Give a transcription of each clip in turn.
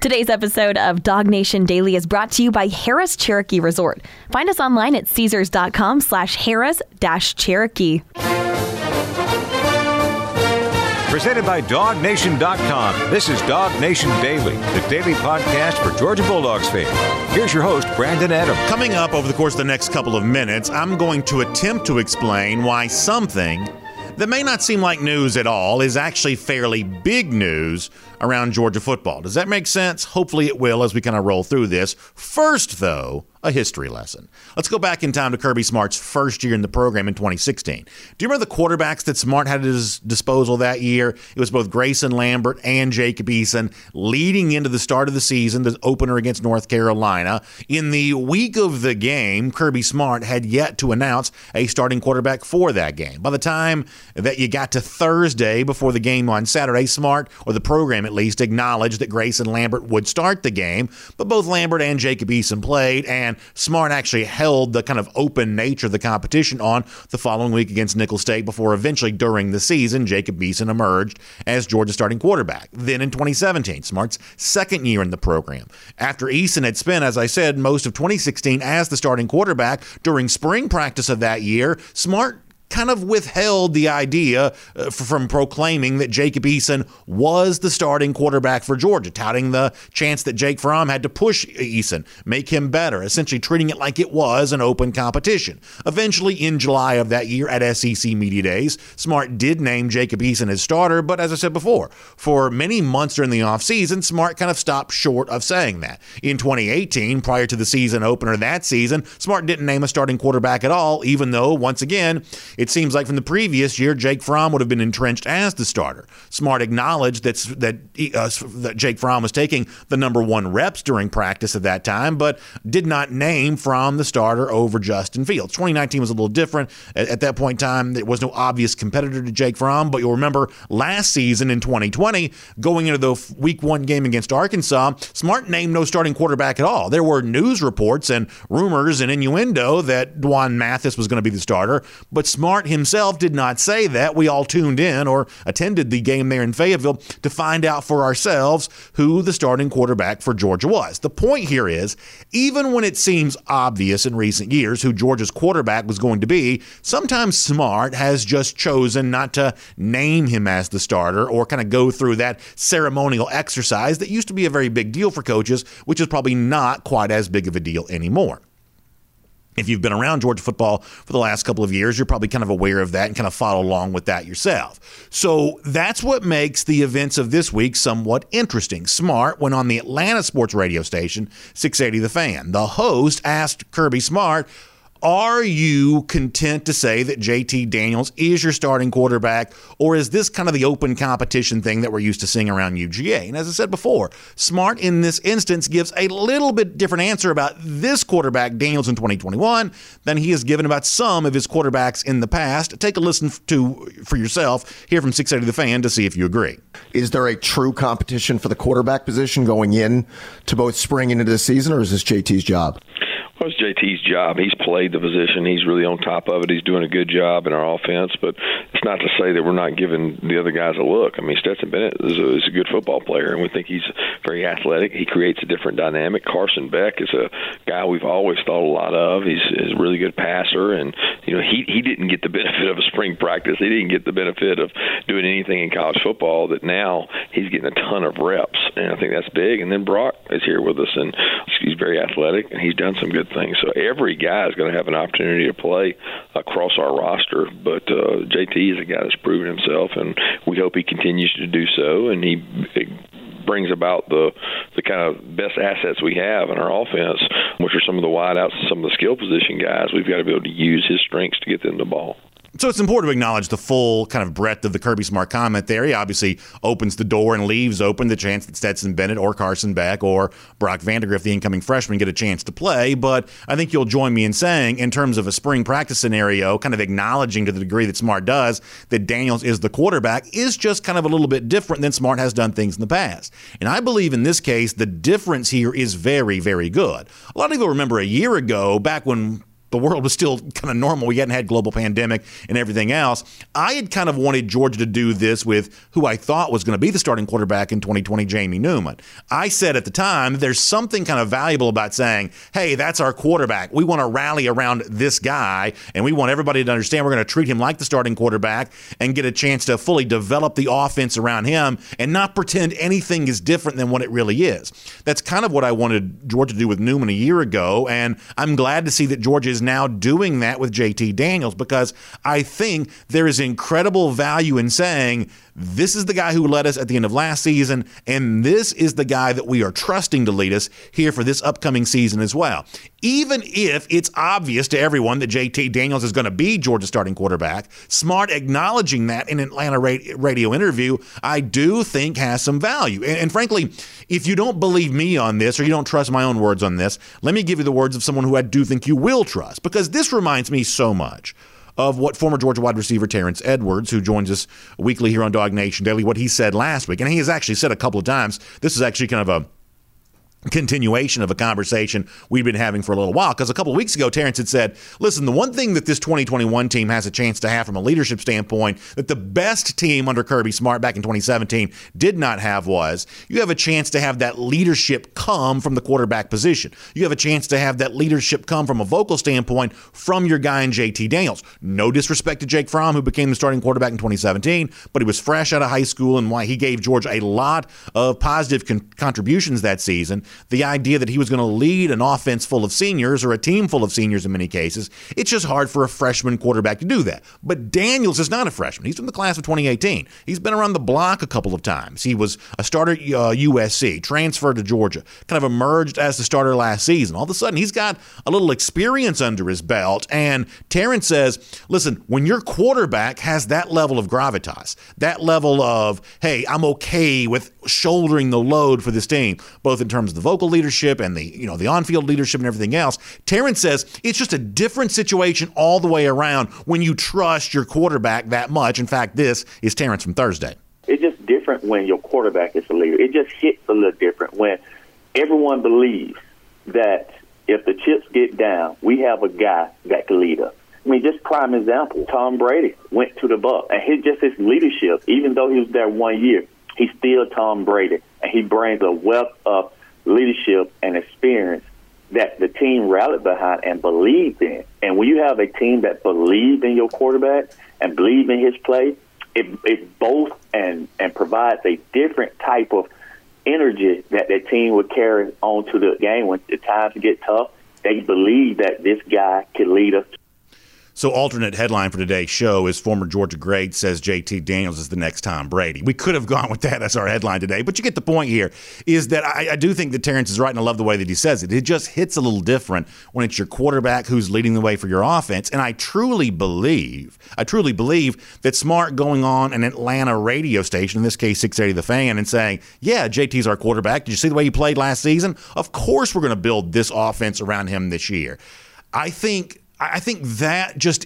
Today's episode of Dog Nation Daily is brought to you by Harris Cherokee Resort. Find us online at Caesars.com/Harris-Cherokee. Presented by DogNation.com. This is Dog Nation Daily, the daily podcast for Georgia Bulldogs fans. Here's your host, Brandon Adams. Coming up over the course of the next couple of minutes, I'm going to attempt to explain why something that may not seem like news at all is actually fairly big news around Georgia football. Does that make sense? Hopefully it will as we kind of roll through this. First, though, a history lesson. Let's go back in time to Kirby Smart's first year in the program in 2016. Do you remember the quarterbacks that Smart had at his disposal that year? It was both Grayson Lambert and Jacob Eason leading into the start of the season, the opener against North Carolina. In the week of the game, Kirby Smart had yet to announce a starting quarterback for that game. By the time that you got to Thursday before the game on Saturday, Smart, or the program at least, acknowledged that Grayson Lambert would start the game, but both Lambert and Jacob Eason played, and Smart actually held the kind of open nature of the competition on the following week against Nicholls State before eventually during the season, Jacob Eason emerged as Georgia's starting quarterback. Then in 2017, Smart's second year in the program. After Eason had spent, as I said, most of 2016 as the starting quarterback, during spring practice of that year, Smart kind of withheld the idea from proclaiming that Jacob Eason was the starting quarterback for Georgia, touting the chance that Jake Fromm had to push Eason, make him better, essentially treating it like it was an open competition. Eventually, in July of that year at SEC Media Days, Smart did name Jacob Eason his starter, but as I said before, for many months during the offseason, Smart kind of stopped short of saying that. In 2018, prior to the season opener that season, Smart didn't name a starting quarterback at all, even though, once again, it seems like from the previous year, Jake Fromm would have been entrenched as the starter. Smart acknowledged that Jake Fromm was taking the number one reps during practice at that time, but did not name Fromm the starter over Justin Fields. 2019 was a little different. At that point in time, there was no obvious competitor to Jake Fromm, but you'll remember last season in 2020, going into the week one game against Arkansas, Smart named no starting quarterback at all. There were news reports and rumors and innuendo that Dwan Mathis was going to be the starter, but Smart himself did not say that. We all tuned in or attended the game there in Fayetteville to find out for ourselves who the starting quarterback for Georgia was. The point here is, even when it seems obvious in recent years who Georgia's quarterback was going to be, sometimes Smart has just chosen not to name him as the starter or kind of go through that ceremonial exercise that used to be a very big deal for coaches, which is probably not quite as big of a deal anymore. If you've been around Georgia football for the last couple of years, you're probably kind of aware of that and kind of follow along with that yourself. So that's what makes the events of this week somewhat interesting. Smart went on the Atlanta sports radio station, 680 The Fan. The host asked Kirby Smart, are you content to say that JT Daniels is your starting quarterback, or is this kind of the open competition thing that we're used to seeing around UGA? And as I said before, Smart in this instance gives a little bit different answer about this quarterback, Daniels, in 2021 than he has given about some of his quarterbacks in the past. Take a listen for yourself here from 680 The Fan to see if you agree. Is there a true competition for the quarterback position going in to both spring and into the season, or is this JT's job? Well, it's JT's job. He's played the position. He's really on top of it. He's doing a good job in our offense, but it's not to say that we're not giving the other guys a look. I mean, Stetson Bennett is a good football player, and we think he's very athletic. He creates a different dynamic. Carson Beck is a guy we've always thought a lot of. He's a really good passer, and he didn't get the benefit of a spring practice. He didn't get the benefit of doing anything in college football that now he's getting a ton of reps, and I think that's big. And then Brock is here with us, and he's very athletic, and he's done some good things. So every guy is going to have an opportunity to play across our roster, but JT is a guy that's proven himself, and we hope he continues to do so, and he brings about the kind of best assets we have in our offense, which are some of the wideouts and some of the skill position guys. We've got to be able to use his strengths to get them the ball. So it's important to acknowledge the full kind of breadth of the Kirby Smart comment there. He obviously opens the door and leaves open the chance that Stetson Bennett or Carson Beck or Brock Vandagriff, the incoming freshman, get a chance to play. But I think you'll join me in saying, in terms of a spring practice scenario, kind of acknowledging to the degree that Smart does that Daniels is the quarterback is just kind of a little bit different than Smart has done things in the past. And I believe in this case, the difference here is very, very good. A lot of people remember a year ago, back when the world was still kind of normal. We hadn't had global pandemic and everything else. I had kind of wanted Georgia to do this with who I thought was going to be the starting quarterback in 2020, Jamie Newman. I said at the time, there's something kind of valuable about saying, hey, that's our quarterback. We want to rally around this guy, and we want everybody to understand we're going to treat him like the starting quarterback and get a chance to fully develop the offense around him and not pretend anything is different than what it really is. That's kind of what I wanted Georgia to do with Newman a year ago, and I'm glad to see that Georgia is now doing that with JT Daniels, because I think there is incredible value in saying this is the guy who led us at the end of last season, and this is the guy that we are trusting to lead us here for this upcoming season as well. Even if it's obvious to everyone that JT Daniels is going to be Georgia's starting quarterback, Smart acknowledging that in an Atlanta radio interview, I do think has some value. And frankly, if you don't believe me on this, or you don't trust my own words on this, let me give you the words of someone who I do think you will trust, because this reminds me so much of what former Georgia wide receiver Terrence Edwards, who joins us weekly here on Dog Nation Daily, what he said last week. And he has actually said a couple of times, this is actually kind of a continuation of a conversation we've been having for a little while, because a couple of weeks ago Terrence had said, listen, the one thing that this 2021 team has a chance to have from a leadership standpoint that the best team under Kirby Smart back in 2017 did not have was you have a chance to have that leadership come from the quarterback position. You have a chance to have that leadership come from a vocal standpoint from your guy in JT Daniels. No disrespect to Jake Fromm, who became the starting quarterback in 2017, but he was fresh out of high school, and why he gave Georgia a lot of positive contributions that season. The idea that he was going to lead an offense full of seniors, or a team full of seniors in many cases, it's just hard for a freshman quarterback to do that. But Daniels is not a freshman. He's from the class of 2018. He's been around the block a couple of times. He was a starter at USC, transferred to Georgia, kind of emerged as the starter last season. All of a sudden, he's got a little experience under his belt. And Terrence says, listen, when your quarterback has that level of gravitas, that level of, hey, I'm okay with shouldering the load for this team, both in terms of the vocal leadership and the on-field leadership and everything else, Terrence says it's just a different situation all the way around when you trust your quarterback that much. In fact, this is Terrence from Thursday. It's just different when your quarterback is a leader. It just hits a little different when everyone believes that if the chips get down, we have a guy that can lead us. I mean, just prime example, Tom Brady went to the Bucs, and his leadership, even though he was there 1 year, he's still Tom Brady, and he brings a wealth of leadership and experience that the team rallied behind and believed in. And when you have a team that believes in your quarterback and believes in his play, it both and provides a different type of energy that the team would carry on to the game when the times get tough. They believe that this guy can lead us. So alternate headline for today's show is former Georgia great says JT Daniels is the next Tom Brady. We could have gone with that as our headline today, but you get the point here, is that I do think that Terrence is right, and I love the way that he says it. It just hits a little different when it's your quarterback who's leading the way for your offense. And I truly believe that Smart going on an Atlanta radio station, in this case 680 The Fan, and saying, yeah, JT's our quarterback. Did you see the way he played last season? Of course we're going to build this offense around him this year. I think that just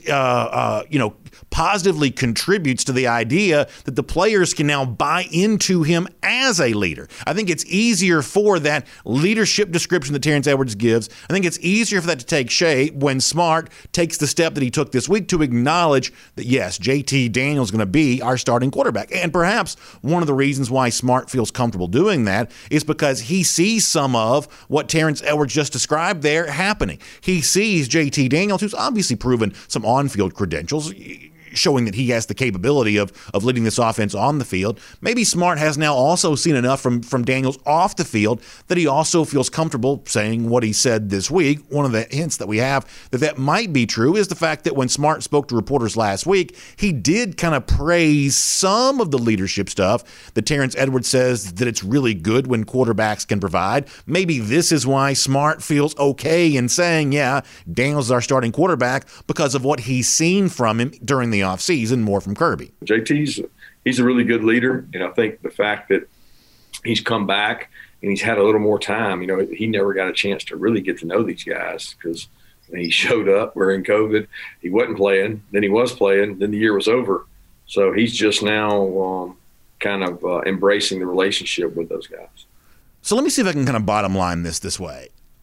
positively contributes to the idea that the players can now buy into him as a leader. I think it's easier for that leadership description that Terrence Edwards gives. I think it's easier for that to take shape when Smart takes the step that he took this week to acknowledge that, yes, JT Daniels is going to be our starting quarterback. And perhaps one of the reasons why Smart feels comfortable doing that is because he sees some of what Terrence Edwards just described there happening. He sees JT Daniels, who's obviously proven some on-field credentials, showing that he has the capability of leading this offense on the field. Maybe Smart has now also seen enough from Daniels off the field that he also feels comfortable saying what he said this week. One of the hints that we have that might be true is the fact that when Smart spoke to reporters last week, he did kind of praise some of the leadership stuff that Terrence Edwards says that it's really good when quarterbacks can provide. Maybe this is why Smart feels okay in saying, yeah, Daniels is our starting quarterback, because of what he's seen from him during the offseason, more from Kirby. He's a really good leader, and I think the fact that he's come back and he's had a little more time, he never got a chance to really get to know these guys, because he showed up, we're in COVID, he wasn't playing, then he was playing, then the year was over. So he's just now kind of embracing the relationship with those guys. So let me see if I can kind of bottom line this way.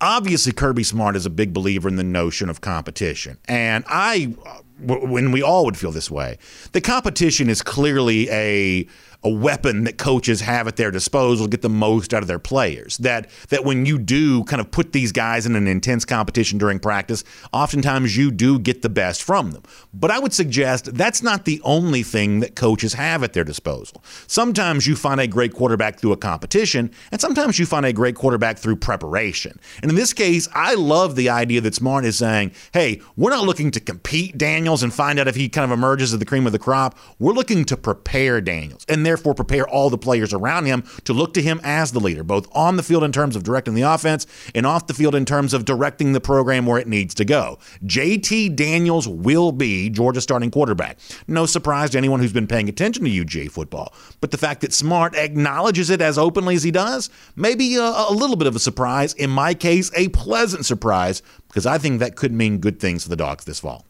Obviously, Kirby Smart is a big believer in the notion of competition. And when we all would feel this way, the competition is clearly a weapon that coaches have at their disposal to get the most out of their players. That when you do kind of put these guys in an intense competition during practice, oftentimes you do get the best from them. But I would suggest that's not the only thing that coaches have at their disposal. Sometimes you find a great quarterback through a competition, and sometimes you find a great quarterback through preparation. And in this case, I love the idea that Smart is saying, hey, we're not looking to compete Daniels and find out if he kind of emerges as the cream of the crop. We're looking to prepare Daniels, and therefore prepare all the players around him to look to him as the leader, both on the field in terms of directing the offense and off the field in terms of directing the program where it needs to go. JT Daniels will be Georgia's starting quarterback. No surprise to anyone who's been paying attention to UGA football, but the fact that Smart acknowledges it as openly as he does, maybe a little bit of a surprise. In my case, a pleasant surprise, because I think that could mean good things for the Dogs this fall.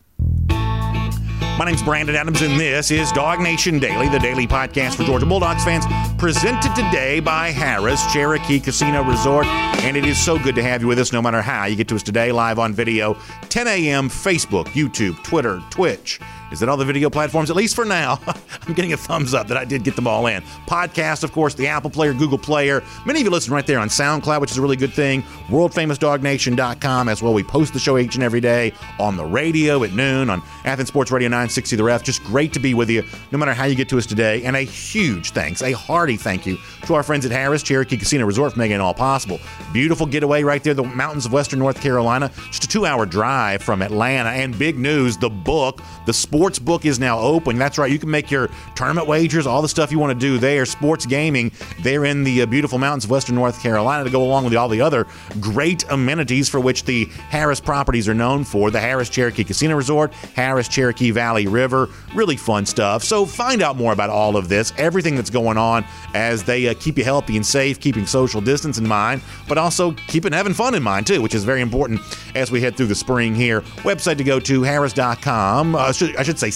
My name's Brandon Adams, and this is Dog Nation Daily, the daily podcast for Georgia Bulldogs fans, presented today by Harrah's Cherokee Casino Resort. And it is so good to have you with us, no matter how you get to us today, live on video, 10 a.m., Facebook, YouTube, Twitter, Twitch. Is that all the video platforms? At least for now. I'm getting a thumbs up that I did get them all in. Podcast, of course, the Apple Player, Google Player. Many of you listen right there on SoundCloud, which is a really good thing. WorldFamousDogNation.com as well. We post the show each and every day on the radio at noon on Athens Sports Radio 960 The Ref. Just great to be with you, no matter how you get to us today. And a huge thanks, a hearty thank you to our friends at Harrah's Cherokee Casino Resort for making it all possible. Beautiful getaway right there, the mountains of western North Carolina. Just a 2-hour drive from Atlanta. And big news, the book, the sports book is now open. That's right. You can make your tournament wagers, all the stuff you want to do there, sports gaming, there in the beautiful mountains of western North Carolina to go along with all the other great amenities for which the Harrah's properties are known for. The Harrah's Cherokee Casino Resort, Harrah's Cherokee Valley River, really fun stuff. So find out more about all of this, everything that's going on as they keep you healthy and safe, keeping social distance in mind, but also keeping having fun in mind too, which is very important as we head through the spring here. Website to go to, harrahs.com. I should say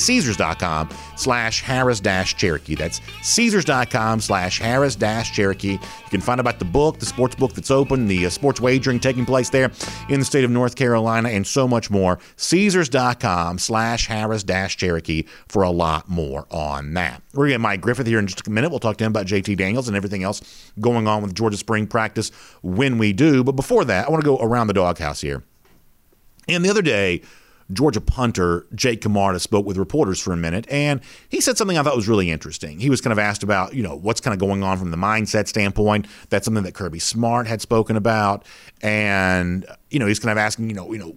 Caesars.com/Harrah's-Cherokee. That's Caesars.com/Harrah's-Cherokee. You can find out about the book, the sports book that's open, the sports wagering taking place there in the state of North Carolina, and so much more. Caesars.com/Harrah's-Cherokee for a lot more on that. We're going to get Mike Griffith here in just a minute. We'll talk to him about JT Daniels and everything else going on with Georgia spring practice when we do. But before that, I want to go around the doghouse here. And the other day, Georgia punter Jake Camarda spoke with reporters for a minute, and he said something I thought was really interesting. He was kind of asked about, what's kind of going on from the mindset standpoint. That's something that Kirby Smart had spoken about, and he's kind of asking,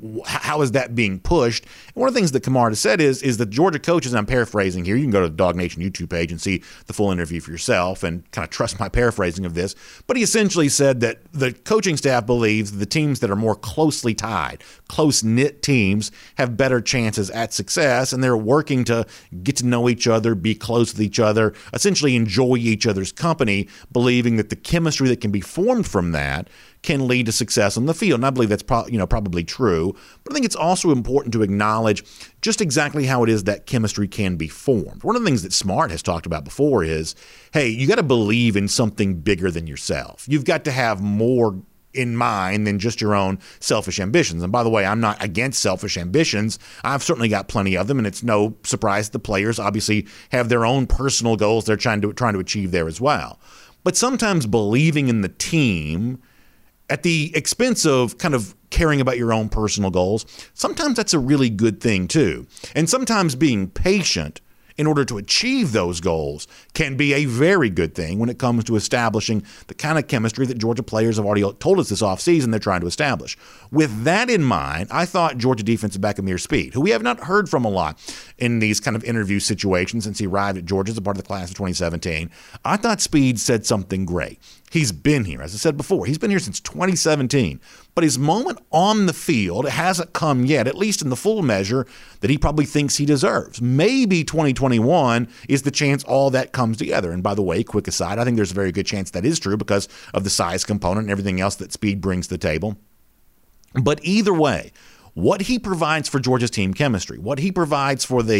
how is that being pushed? And one of the things that Camarda said is that Georgia coaches, and I'm paraphrasing here, you can go to the Dog Nation YouTube page and see the full interview for yourself and kind of trust my paraphrasing of this, but he essentially said that the coaching staff believes the teams that are more closely tied, close-knit teams have better chances at success, and they're working to get to know each other, be close with each other, essentially enjoy each other's company, believing that the chemistry that can be formed from that can lead to success on the field. And I believe that's probably true. But I think it's also important to acknowledge just exactly how it is that chemistry can be formed. One of the things that Smart has talked about before is, hey, you got to believe in something bigger than yourself. You've got to have more in mind than just your own selfish ambitions. And by the way, I'm not against selfish ambitions. I've certainly got plenty of them, and it's no surprise the players obviously have their own personal goals they're trying to achieve there as well. But sometimes believing in the team at the expense of kind of caring about your own personal goals, sometimes that's a really good thing too. And sometimes being patient in order to achieve those goals can be a very good thing when it comes to establishing the kind of chemistry that Georgia players have already told us this offseason they're trying to establish. With that in mind, I thought Georgia defensive back Ameer Speed, who we have not heard from a lot in these kind of interview situations since he arrived at Georgia as a part of the class of 2017, I thought Speed said something great. He's been here, as I said before, he's been here since 2017, but his moment on the field hasn't come yet, at least in the full measure that he probably thinks he deserves. Maybe 2021 is the chance all that comes together. And by the way, quick aside, I think there's a very good chance that is true because of the size component and everything else that Speed brings to the table. But either way, what he provides for Georgia's team chemistry, what he provides for the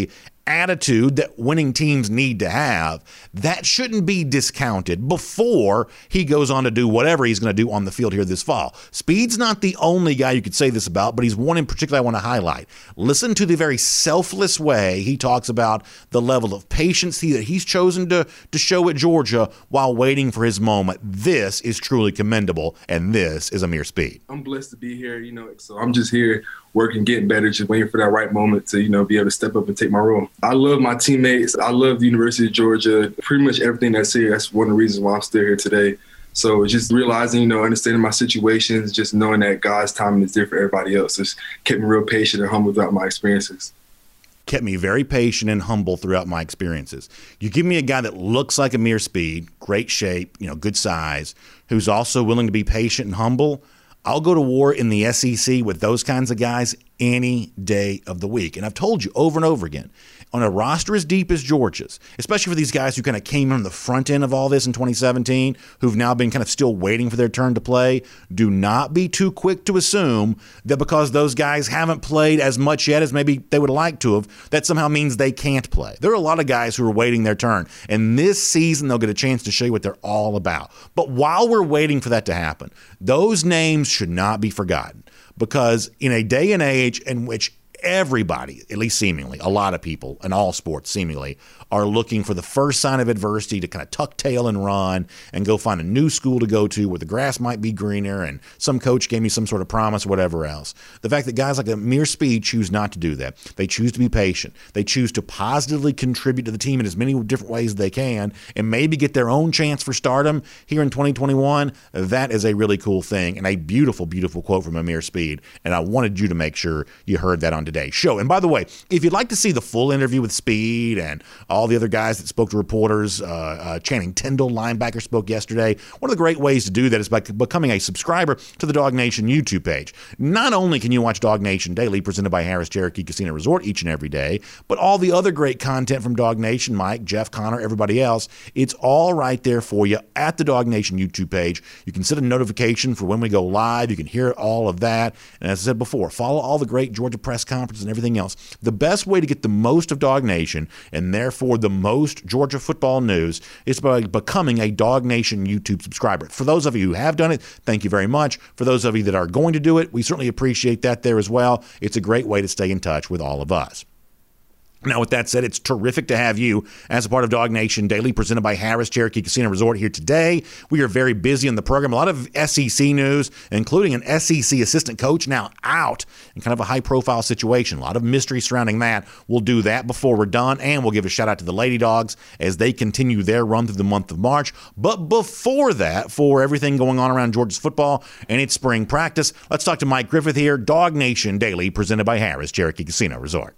attitude that winning teams need to have, that shouldn't be discounted before he goes on to do whatever he's going to do on the field here this fall. Speed's not the only guy you could say this about, but he's one in particular I want to highlight. Listen to the very selfless way he talks about the level of patience that he's chosen to show at Georgia while waiting for his moment. This is truly commendable, and this is Ameer Speed. I'm blessed to be here, so I'm just here working, getting better, just waiting for that right moment to, be able to step up and take my role. I love my teammates. I love the University of Georgia. Pretty much everything that's here, that's one of the reasons why I'm still here today. So just realizing, understanding my situations, just knowing that God's timing is different for everybody else. Just kept me real patient and humble throughout my experiences. Kept me very patient and humble throughout my experiences. You give me a guy that looks like Ameer Speed, great shape, good size, who's also willing to be patient and humble, I'll go to war in the SEC with those kinds of guys any day of the week. And I've told you over and over again, on a roster as deep as Georgia's, especially for these guys who kind of came on the front end of all this in 2017, who've now been kind of still waiting for their turn to play, do not be too quick to assume that because those guys haven't played as much yet as maybe they would like to have, that somehow means they can't play. There are a lot of guys who are waiting their turn, and this season they'll get a chance to show you what they're all about. But while we're waiting for that to happen, those names should not be forgotten, because in a day and age in which everybody, at least seemingly, a lot of people in all sports seemingly, are looking for the first sign of adversity to kind of tuck tail and run and go find a new school to go to where the grass might be greener and some coach gave me some sort of promise or whatever else. The fact that guys like Ameer Speed choose not to do that. They choose to be patient. They choose to positively contribute to the team in as many different ways as they can and maybe get their own chance for stardom here in 2021. That is a really cool thing and a beautiful, beautiful quote from Ameer Speed. And I wanted you to make sure you heard that on today's show. And by the way, if you'd like to see the full interview with Speed and all the other guys that spoke to reporters, Channing Tindall, linebacker, spoke yesterday. One of the great ways to do that is by becoming a subscriber to the Dog Nation YouTube page. Not only can you watch Dog Nation Daily, presented by Harris Cherokee Casino Resort each and every day, but all the other great content from Dog Nation, Mike, Jeff, Connor, everybody else, it's all right there for you at the Dog Nation YouTube page. You can set a notification for when we go live. You can hear all of that. And as I said before, follow all the great Georgia press conferences and everything else. The best way to get the most of Dog Nation, and therefore the most Georgia football news, is by becoming a Dog Nation YouTube subscriber. For those of you who have done it, thank you very much. For those of you that are going to do it, we certainly appreciate that there as well. It's a great way to stay in touch with all of us. Now, with that said, it's terrific to have you as a part of Dog Nation Daily, presented by Harris Cherokee Casino Resort here today. We are very busy in the program. A lot of SEC news, including an SEC assistant coach now out in kind of a high-profile situation. A lot of mystery surrounding that. We'll do that before we're done, and we'll give a shout-out to the Lady Dogs as they continue their run through the month of March. But before that, for everything going on around Georgia's football and its spring practice, let's talk to Mike Griffith here, Dog Nation Daily, presented by Harris Cherokee Casino Resort.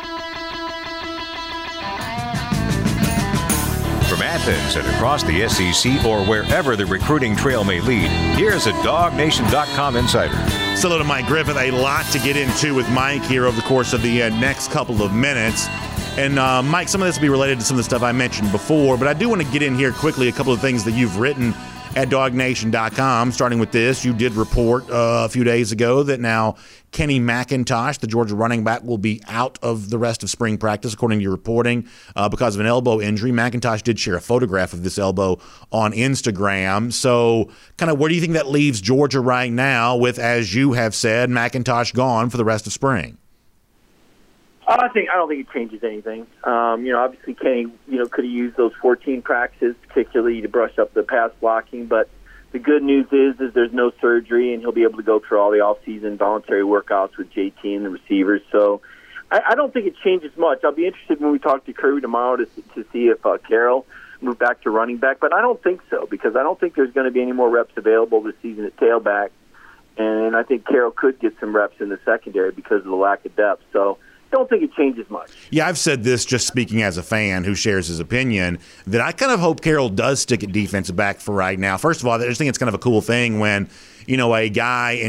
From Athens and across the SEC or wherever the recruiting trail may lead, here's a DogNation.com insider. So hello to Mike Griffith. A lot to get into with Mike here over the course of the next couple of minutes. And Mike, some of this will be related to some of the stuff I mentioned before, but I do want to get in here quickly a couple of things that you've written at DogNation.com. Starting with this, you did report a few days ago that now Kenny McIntosh, the Georgia running back, will be out of the rest of spring practice, according to your reporting, because of an elbow injury. McIntosh did share a photograph of this elbow on Instagram. So kind of where do you think that leaves Georgia right now with, as you have said, McIntosh gone for the rest of spring? I don't think it changes anything. Obviously Kenny, could have used those 14 practices, particularly to brush up the pass blocking. But the good news is there's no surgery, and he'll be able to go through all the off-season voluntary workouts with JT and the receivers. So I don't think it changes much. I'll be interested when we talk to Kirby tomorrow to see if Carroll moved back to running back. But I don't think so, because I don't think there's going to be any more reps available this season at tailback. And I think Carroll could get some reps in the secondary because of the lack of depth. So I don't think it changes much. Yeah, I've said this just speaking as a fan who shares his opinion, that I kind of hope Carroll does stick at defensive back for right now. First of all, I just think it's kind of a cool thing when, a guy, and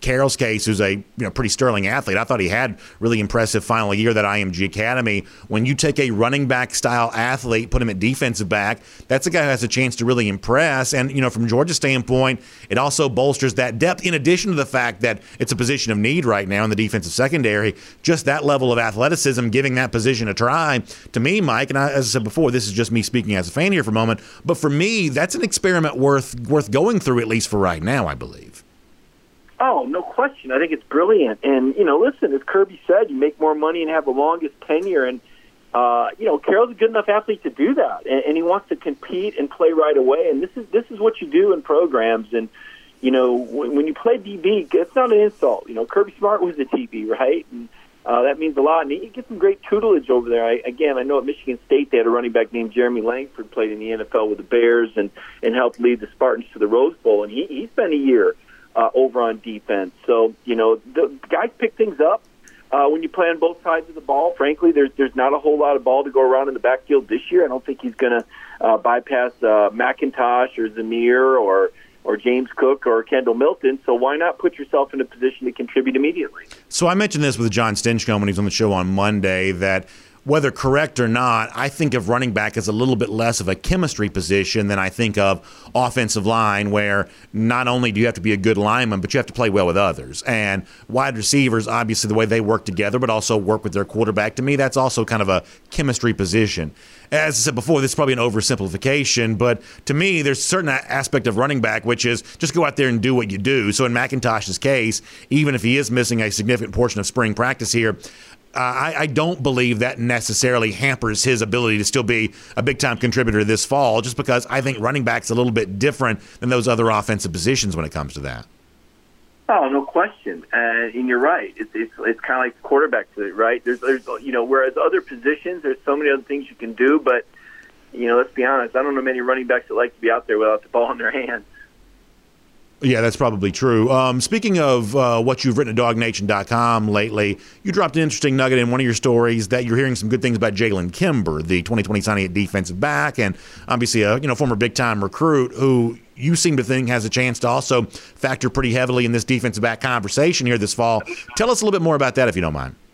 Carroll's case, who's a pretty sterling athlete. I thought he had really impressive final year at IMG Academy. When you take a running back style athlete, put him at defensive back, that's a guy who has a chance to really impress. And from Georgia's standpoint, it also bolsters that depth. In addition to the fact that it's a position of need right now in the defensive secondary, just that level of athleticism, giving that position a try. To me, Mike, and as I said before, this is just me speaking as a fan here for a moment, but for me, that's an experiment worth going through, at least for right now, I believe. Oh, no question. I think it's brilliant. And, listen, as Kirby said, you make more money and have the longest tenure. And, Carroll's a good enough athlete to do that. And he wants to compete and play right away. And this is what you do in programs. And, when you play DB, it's not an insult. Kirby Smart was a DB, right? And that means a lot. And he gets some great tutelage over there. I know at Michigan State they had a running back named Jeremy Langford, played in the NFL with the Bears and helped lead the Spartans to the Rose Bowl. And he spent a year over on defense. So, the guys pick things up when you play on both sides of the ball. Frankly, there's not a whole lot of ball to go around in the backfield this year. I don't think he's going to bypass McIntosh or Zamir or James Cook or Kendall Milton, so why not put yourself in a position to contribute immediately? So I mentioned this with John Stinchcomb when he was on the show on Monday, that whether correct or not, I think of running back as a little bit less of a chemistry position than I think of offensive line, where not only do you have to be a good lineman, but you have to play well with others. And wide receivers, obviously, the way they work together, but also work with their quarterback, to me, that's also kind of a chemistry position. As I said before, this is probably an oversimplification, but to me, there's a certain aspect of running back, which is just go out there and do what you do. So in McIntosh's case, even if he is missing a significant portion of spring practice here, I don't believe that necessarily hampers his ability to still be a big-time contributor this fall, just because I think running back's a little bit different than those other offensive positions when it comes to that. Oh, no question. And you're right. It's kind of like the quarterback, right? There's whereas other positions, there's so many other things you can do, but, let's be honest, I don't know many running backs that like to be out there without the ball in their hands. Yeah, that's probably true. Speaking of what you've written at DogNation.com lately, you dropped an interesting nugget in one of your stories that you're hearing some good things about Jalen Kimber, the 2020 signing at defensive back, and obviously a former big-time recruit who you seem to think has a chance to also factor pretty heavily in this defensive back conversation here this fall. Tell us a little bit more about that, if you don't mind.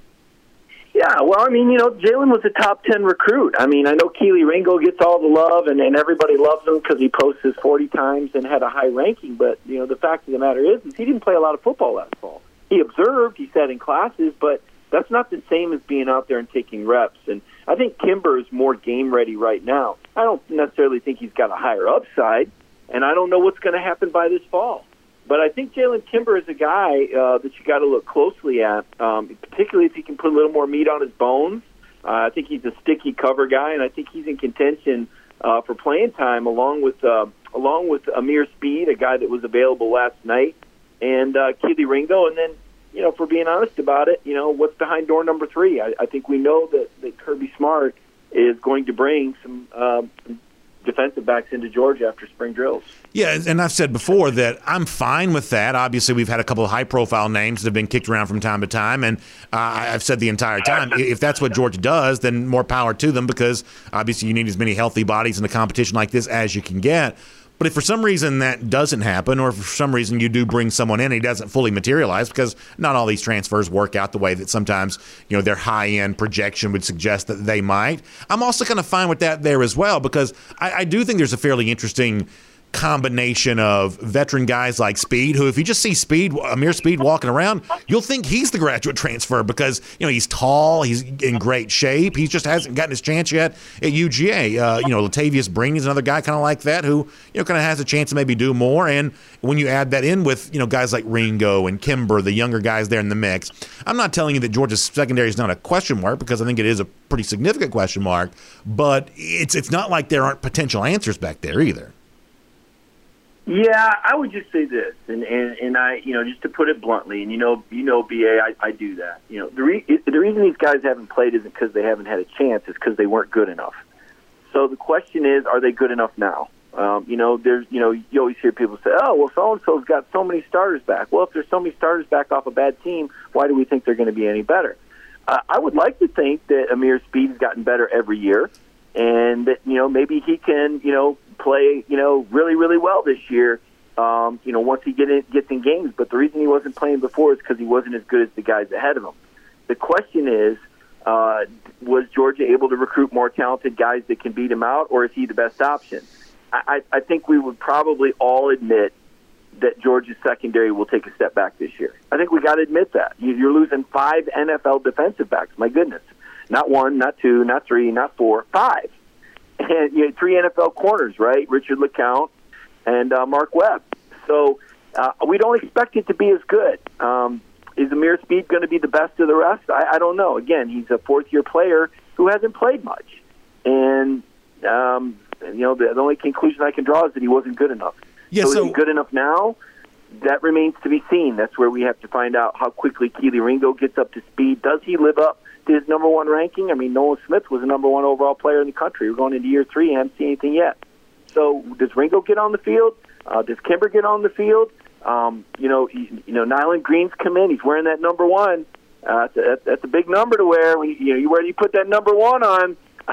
Yeah, well, Jalen was a top 10 recruit. I know Keely Ringo gets all the love, and everybody loves him because he posts his 40 times and had a high ranking. But, the fact of the matter is he didn't play a lot of football last fall. He observed, he sat in classes, but that's not the same as being out there and taking reps. And I think Kimber is more game-ready right now. I don't necessarily think he's got a higher upside, and I don't know what's going to happen by this fall. But I think Jalen Kimber is a guy that you got to look closely at, particularly if he can put a little more meat on his bones. I think he's a sticky cover guy, and I think he's in contention for playing time along with Amir Speed, a guy that was available last night, and Keely Ringo. And then, if we're being honest about it, what's behind door number 3? I think we know that Kirby Smart is going to bring some defensive backs into Georgia after spring drills. Yeah, and I've said before that I'm fine with that. Obviously, we've had a couple of high-profile names that have been kicked around from time to time, and I've said the entire time, if that's what Georgia does, then more power to them, because obviously you need as many healthy bodies in a competition like this as you can get. But if for some reason that doesn't happen, or if for some reason you do bring someone in and he doesn't fully materialize, because not all these transfers work out the way that sometimes their high-end projection would suggest that they might, I'm also kind of fine with that there as well, because I do think there's a fairly interesting combination of veteran guys like Speed, who if you just see Amir Speed walking around, you'll think he's the graduate transfer because, he's tall, he's in great shape, he just hasn't gotten his chance yet at UGA. Latavius Breen is another guy kind of like that who, kind of has a chance to maybe do more. And when you add that in with, guys like Ringo and Kimber, the younger guys there in the mix, I'm not telling you that Georgia's secondary is not a question mark, because I think it is a pretty significant question mark, but it's not like there aren't potential answers back there either. Yeah, I would just say this, and I, just to put it bluntly, and BA, I do that. The reason these guys haven't played isn't because they haven't had a chance; it's because they weren't good enough. So the question is, are they good enough now? You always hear people say, "Oh, well, so and so's got so many starters back." Well, if there's so many starters back off a bad team, why do we think they're going to be any better? I would like to think that Amir Speed has gotten better every year, and that maybe he can play really, really well this year once he gets in games. But the reason he wasn't playing before is because he wasn't as good as the guys ahead of him. The question is, was Georgia able to recruit more talented guys that can beat him out, or is he the best option? I think we would probably all admit that Georgia's secondary will take a step back this year. I think we got to admit that. You're losing 5 NFL defensive backs. My goodness. Not 1, not 2, not 3, not 4, 5. And you had 3 NFL corners, right? Richard LeCounte and Mark Webb. So we don't expect it to be as good. Is Amir Speed going to be the best of the rest? I don't know. Again, he's a fourth-year player who hasn't played much. And, the only conclusion I can draw is that he wasn't good enough. Yeah, so is he good enough now? That remains to be seen. That's where we have to find out how quickly Kelee Ringo gets up to speed. Does he live up to his number 1 ranking? I mean, Nolan Smith was the number 1 overall player in the country. We're going into year 3 and haven't seen anything yet. So does Ringo get on the field? Does Kimber get on the field? Nyland Green's come in. He's wearing that number 1. That's a big number to wear. Where do you put that number 1 on?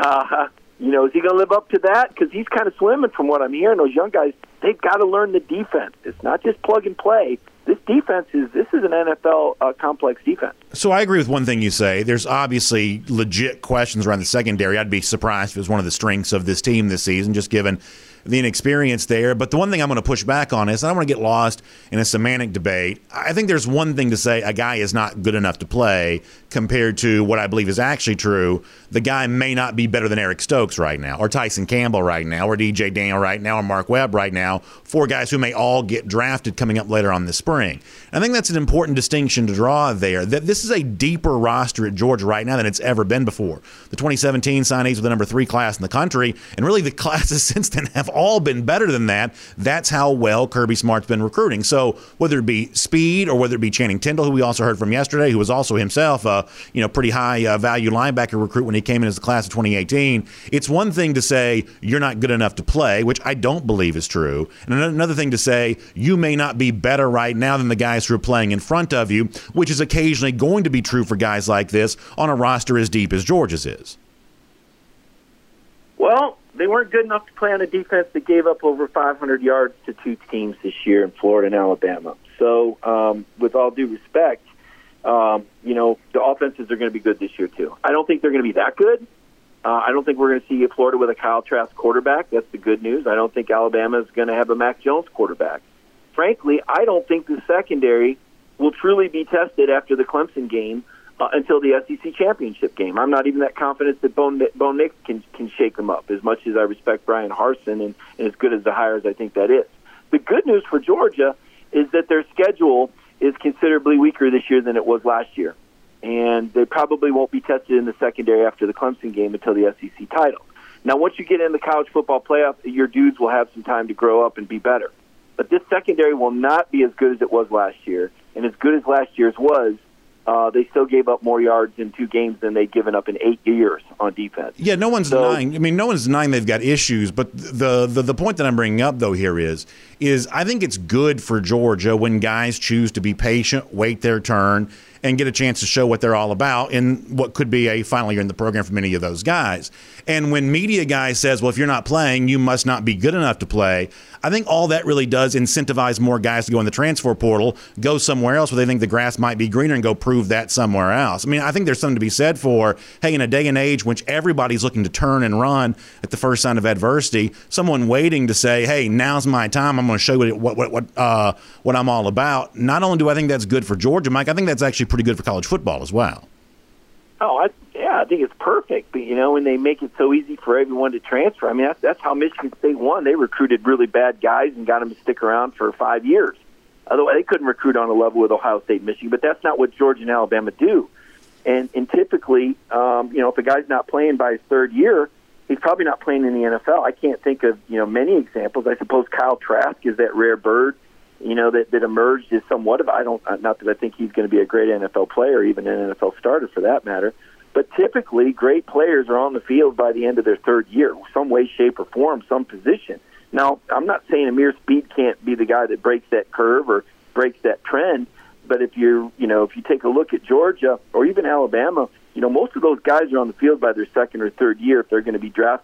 Is he going to live up to that? Because he's kind of swimming from what I'm hearing. Those young guys, they've got to learn the defense. It's not just plug and play. This is an NFL complex defense. So I agree with one thing you say. There's obviously legit questions around the secondary. I'd be surprised if it was one of the strengths of this team this season, just given the inexperience there. But the one thing I'm going to push back on is I don't want to get lost in a semantic debate. I think there's one thing to say a guy is not good enough to play compared to what I believe is actually true. The guy may not be better than Eric Stokes right now, or Tyson Campbell right now, or DJ Daniel right now, or Mark Webb right now, 4 guys who may all get drafted coming up later on this spring. I think that's an important distinction to draw there, that this is a deeper roster at Georgia right now than it's ever been before. The 2017 signees were the number 3 class in the country, and really the classes since then have all been better than that. That's how well Kirby Smart's been recruiting. So whether it be Speed or whether it be Channing Tindall, who we also heard from yesterday, who was also himself a pretty high value linebacker recruit when he came in as the class of 2018, it's one thing to say you're not good enough to play, which I don't believe is true, and another thing to say you may not be better right now than the guys who are playing in front of you, which is occasionally going to be true for guys like this on a roster as deep as Georgia's is. Well, they weren't good enough to play on a defense that gave up over 500 yards to 2 teams this year in Florida and Alabama. So, with all due respect, the offenses are going to be good this year too. I don't think they're going to be that good. I don't think we're going to see Florida with a Kyle Trask quarterback. That's the good news. I don't think Alabama is going to have a Mac Jones quarterback. Frankly, I don't think the secondary will truly be tested after the Clemson game until the SEC championship game. I'm not even that confident that Bo Nix can shake them up, as much as I respect Brian Harsin and as good as the hire as I think that is. The good news for Georgia is that their schedule is considerably weaker this year than it was last year. And they probably won't be tested in the secondary after the Clemson game until the SEC title. Now, once you get in the college football playoff, your dudes will have some time to grow up and be better. But this secondary will not be as good as it was last year. And as good as last year's was, they still gave up more yards in 2 games than they'd given up in 8 years on defense. Yeah, no one's denying. I mean, no one's denying they've got issues. But the point that I'm bringing up, though, here is I think it's good for Georgia when guys choose to be patient, wait their turn, and get a chance to show what they're all about in what could be a final year in the program for many of those guys. And when media guy says, well, if you're not playing, you must not be good enough to play, I think all that really does incentivize more guys to go in the transfer portal, go somewhere else where they think the grass might be greener and go prove that somewhere else. I mean, I think there's something to be said for, hey, in a day and age in which everybody's looking to turn and run at the first sign of adversity, someone waiting to say, hey, now's my time, I'm going to show you what I'm all about. Not only do I think that's good for Georgia, Mike, I think that's actually pretty good for college football as well. Oh, I think it's perfect. But, when they make it so easy for everyone to transfer, I mean, that's how Michigan State won. They recruited really bad guys and got them to stick around for 5 years. Otherwise, they couldn't recruit on a level with Ohio State and Michigan, but that's not what Georgia and Alabama do. And typically, if a guy's not playing by his 3rd year, he's probably not playing in the NFL. I can't think of, many examples. I suppose Kyle Trask is that rare bird, that emerged as somewhat of, not that I think he's going to be a great NFL player, even an NFL starter for that matter, but typically great players are on the field by the end of their 3rd year, some way, shape, or form, some position. Now, I'm not saying Amir Speed can't be the guy that breaks that curve or breaks that trend, but if you take a look at Georgia or even Alabama, most of those guys are on the field by their 2nd or 3rd year if they're going to be drafted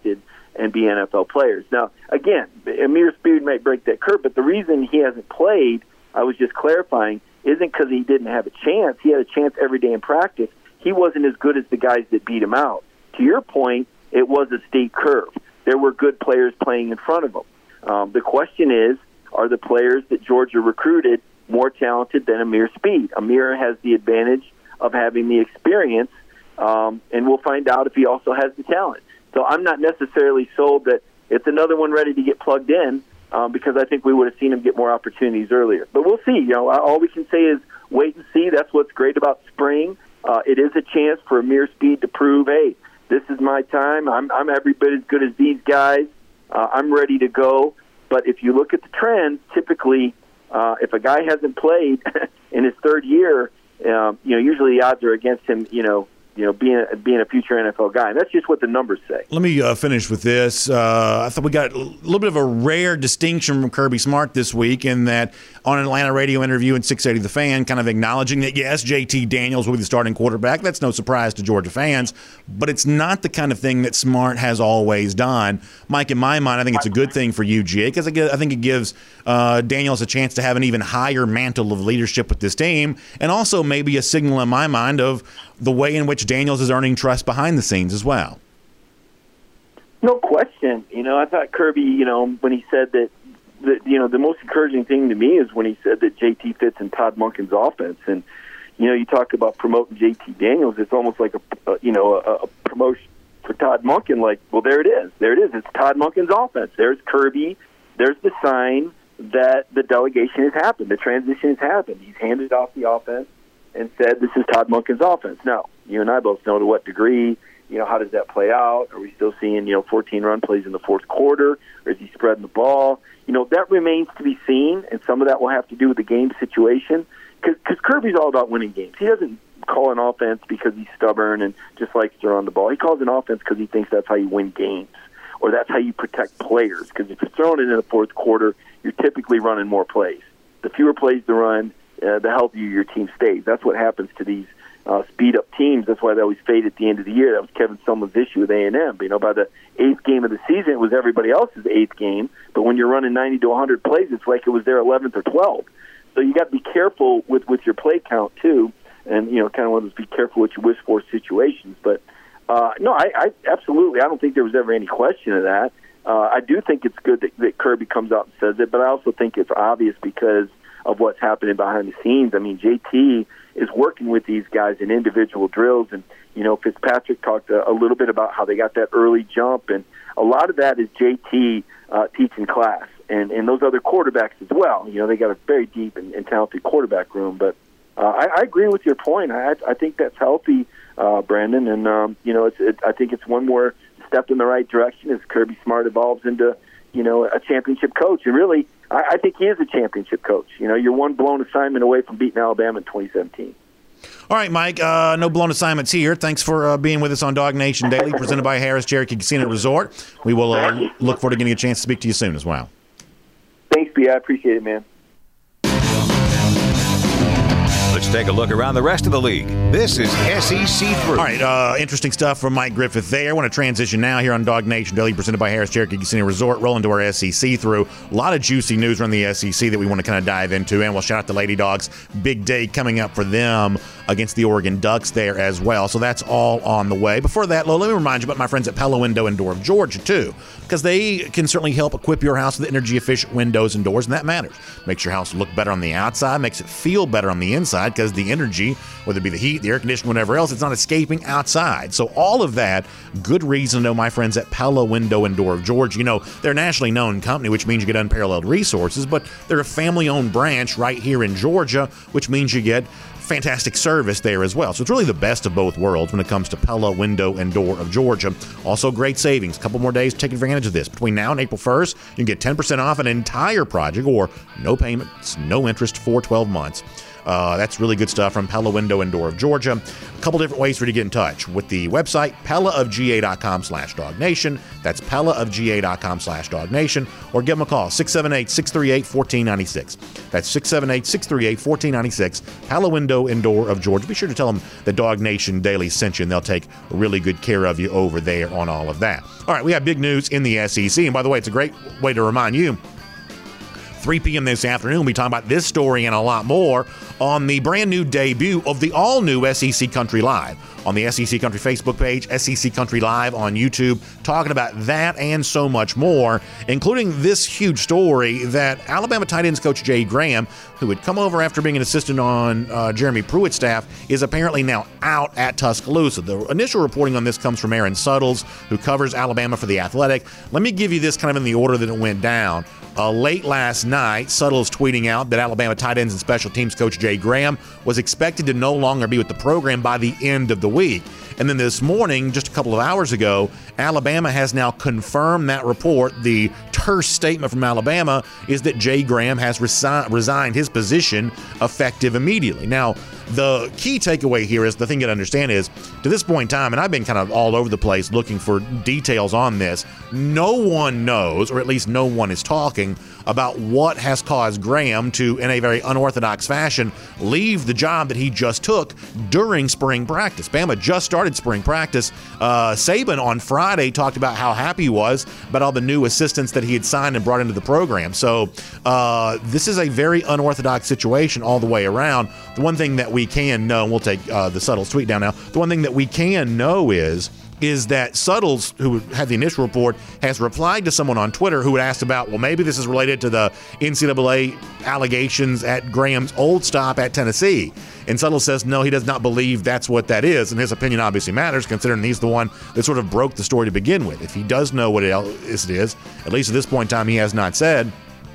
and be NFL players. Now, again, Ameer Speed might break that curve, but the reason he hasn't played, I was just clarifying, isn't because he didn't have a chance. He had a chance every day in practice. He wasn't as good as the guys that beat him out. To your point, it was a steep curve. There were good players playing in front of him. The question is, are the players that Georgia recruited more talented than Ameer Speed? Ameer has the advantage of having the experience, and we'll find out if he also has the talent. So I'm not necessarily sold that it's another one ready to get plugged in, because I think we would have seen him get more opportunities earlier. But we'll see. All we can say is wait and see. That's what's great about spring. It is a chance for Ameer Speed to prove, hey, this is my time. I'm every bit as good as these guys. I'm ready to go. But if you look at the trends, typically, if a guy hasn't played in his third year, usually the odds are against him, being a future NFL guy. And that's just what the numbers say. Let me finish with this. I thought we got a little bit of a rare distinction from Kirby Smart this week in that on an Atlanta radio interview in 680 The Fan, kind of acknowledging that, yes, JT Daniels will be the starting quarterback. That's no surprise to Georgia fans, but it's not the kind of thing that Smart has always done. Mike, in my mind, I think it's a good thing for UGA because I think it gives Daniels a chance to have an even higher mantle of leadership with this team, and also maybe a signal in my mind of the way in which Daniels is earning trust behind the scenes as well. No question. I thought Kirby, when he said that, the most encouraging thing to me is when he said that JT fits in Todd Monken's offense. And, you talk about promoting JT Daniels, it's almost like a promotion for Todd Monken. Like, well, there it is. There it is. It's Todd Monken's offense. There's Kirby. There's the sign that the delegation has happened. The transition has happened. He's handed off the offense and said, this is Todd Monken's offense. Now, you and I both know to what degree, how does that play out? Are we still seeing, 14 run plays in the fourth quarter? Or is he spreading the ball? That remains to be seen, and some of that will have to do with the game situation. Because Kirby's all about winning games. He doesn't call an offense because he's stubborn and just likes to run the ball. He calls an offense because he thinks that's how you win games, or that's how you protect players. Because if you're throwing it in the fourth quarter, you're typically running more plays. The fewer plays to run, the healthier your team stays. That's what happens to these speed-up teams. That's why they always fade at the end of the year. That was Kevin Sumlin's issue with A&M. By the 8th game of the season, it was everybody else's 8th game. But when you're running 90 to 100 plays, it's like it was their 11th or 12th. So you got to be careful with your play count, too. And, kind of want to be careful what you wish for situations. But, no, I absolutely, I don't think there was ever any question of that. I do think it's good that Kirby comes out and says it, but I also think it's obvious because of what's happening behind the scenes. I mean, JT is working with these guys in individual drills, and Fitzpatrick talked a little bit about how they got that early jump, and a lot of that is JT teaching class, and those other quarterbacks as well. They got a very deep and talented quarterback room, but I agree with your point. I think that's healthy, Brandon, and I think it's one more step in the right direction as Kirby Smart evolves into a championship coach. And really, I think he is a championship coach. You're one blown assignment away from beating Alabama in 2017. All right, Mike, no blown assignments here. Thanks for being with us on Dog Nation Daily, presented by Harris Cherokee Casino Resort. We will look forward to getting a chance to speak to you soon as well. Thanks, B. I appreciate it, man. Let's take a look around the rest of the league. This is SEC Through. All right, interesting stuff from Mike Griffith there. I want to transition now here on Dog Nation Daily, presented by Harris Cherokee Casino Resort. Roll into our SEC Through. A lot of juicy news around the SEC that we want to kind of dive into, and we'll shout out the Lady Dogs. Big day coming up for them against the Oregon Ducks there as well. So that's all on the way. Before that, let me remind you about my friends at Pella Window and Door of Georgia, too, because they can certainly help equip your house with energy-efficient windows and doors, and that matters. Makes your house look better on the outside, makes it feel better on the inside, because the energy, whether it be the heat, the air conditioning, whatever else, it's not escaping outside. So all of that, good reason to know my friends at Pella Window and Door of Georgia. They're a nationally known company, which means you get unparalleled resources, but they're a family-owned branch right here in Georgia, which means you get fantastic service there as well. So it's really the best of both worlds when it comes to Pella Window and Door of Georgia. Also great savings. A couple more days to take advantage of this. Between now and April 1st, you can get 10% off an entire project or no payments, no interest for 12 months. That's really good stuff from Pella Window and Door of Georgia. A couple different ways for you to get in touch with the website, pellaofga.com/DogNation. That's pellaofga.com/DogNation. Or give them a call, 678-638-1496. That's 678-638-1496. Pella Window and Door of Georgia. Be sure to tell them the Dog Nation Daily sent you, and they'll take really good care of you over there on all of that. All right, we have big news in the SEC. And by the way, it's a great way to remind you, 3 p.m. this afternoon, we'll be talking about this story and a lot more on the brand new debut of the all-new SEC Country Live on the SEC Country Facebook page, SEC Country Live on YouTube, talking about that and so much more, including this huge story that Alabama tight ends coach Jay Graham, who had come over after being an assistant on Jeremy Pruitt's staff, is apparently now out at Tuscaloosa. The initial reporting on this comes from Aaron Suttles, who covers Alabama for The Athletic. Let me give you this kind of in the order that it went down. Late last night, Suttles tweeting out that Alabama tight ends and special teams coach Jay Graham was expected to no longer be with the program by the end of the week. And then this morning, just a couple of hours ago, Alabama has now confirmed that report. The terse statement from Alabama is that Jay Graham has resigned his position effective immediately. Now, the key takeaway here is, the thing you gotta understand is, to this point in time, and I've been kind of all over the place looking for details on this, no one knows, or at least no one is talking about what has caused Graham to, in a very unorthodox fashion, leave the job that he just took during spring practice. Bama just started spring practice. Saban on Friday talked about how happy he was about all the new assistants that he had signed and brought into the program. So this is a very unorthodox situation all the way around. The one thing that we can know, and we'll take the Suttles tweet down now, the one thing that we can know is that Suttles, who had the initial report, has replied to someone on Twitter who had asked about, well, maybe this is related to the NCAA allegations at Graham's old stop at Tennessee. And Suttles says, no, he does not believe that's what that is. And his opinion obviously matters, considering he's the one that sort of broke the story to begin with. If he does know what it is, at least at this point in time, he has not said.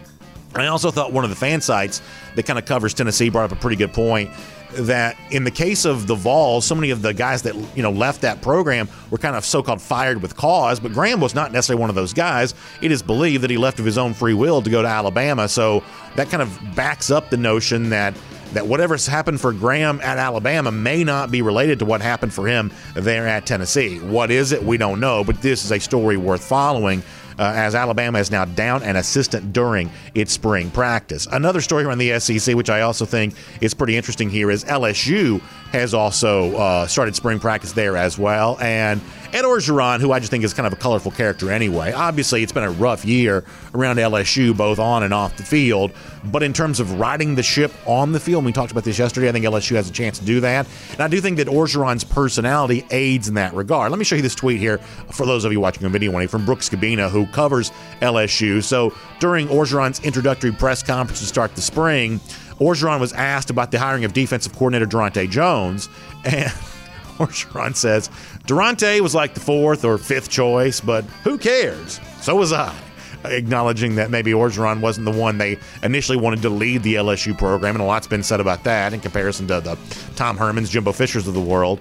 I also thought one of the fan sites that kind of covers Tennessee brought up a pretty good point, that in the case of the Vols, so many of the guys that left that program were kind of so-called fired with cause, but Graham was not necessarily one of those guys. It is believed that he left of his own free will to go to Alabama, so that kind of backs up the notion that whatever's happened for Graham at Alabama may not be related to what happened for him there at Tennessee. What is it? We don't know, but this is a story worth following, as Alabama is now down an assistant during its spring practice. Another story around the SEC, which I also think is pretty interesting here, is LSU has also started spring practice there as well. And Ed Orgeron, who I just think is kind of a colorful character anyway. Obviously, it's been a rough year around LSU, both on and off the field. But in terms of riding the ship on the field, and we talked about this yesterday, I think LSU has a chance to do that. And I do think that Orgeron's personality aids in that regard. Let me show you this tweet here for those of you watching a video from Brooks Cabina, who covers LSU. So during Orgeron's introductory press conference to start the spring, Orgeron was asked about the hiring of defensive coordinator Durante Jones, and Orgeron says, Durante was like the 4th or 5th choice, but who cares? So was I. Acknowledging that maybe Orgeron wasn't the one they initially wanted to lead the LSU program, and a lot's been said about that in comparison to the Tom Hermans, Jimbo Fishers of the world.